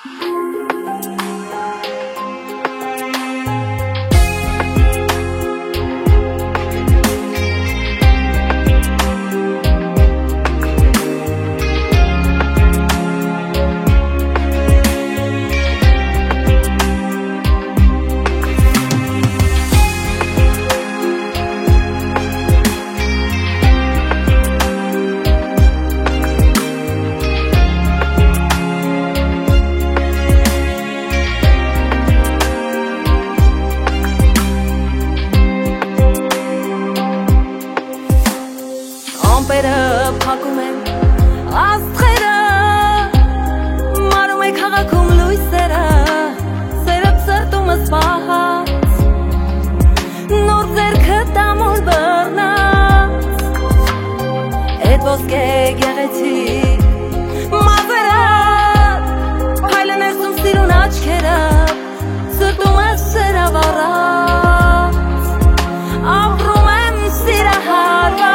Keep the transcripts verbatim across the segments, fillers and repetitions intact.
Ամպերը փակում են աստղերը, մարում է քաղաքում լույսերը, սերըբ սրտումս պահած, նոր ձերքը տամուլ բռնած, էդ ոսկե գեղեցիկ մազերը, փայլը ներսում սիրուն աչքերը, սրտումս սերավ առած, ապրում եմ սիրահարված.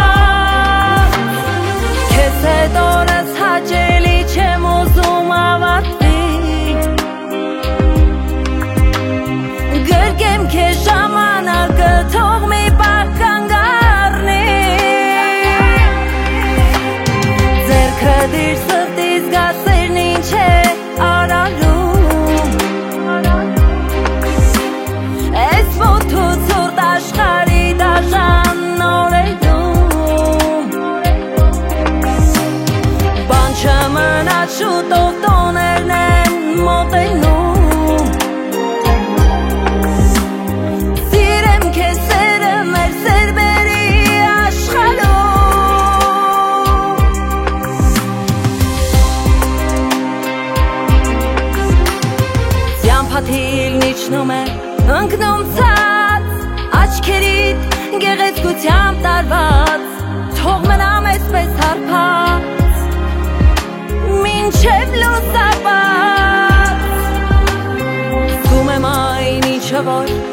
Այդ օրս հաճելի չեմ ուզում ավարտվի, գրկեմ քեզ ժամանակը, թող մի պահ կանգ առնի, ձեռքդ իր սրտի զգացերն ինչ է արարում, էս ոտու ցուրտ աշխարհի դաժան օրերում Չմնաց շուտով տոներն են մոտենում, սիրեմ քեզ սերը մեր սերբերի աշխարհում, Ձյամփաթիլն իջնում է ընկնում ցած, աչքերիդ գեղեցկությամբ տարված, թող մնամ այսպես հարբած, մինչև լուսաբաց, զգում եմ այն ինչը որ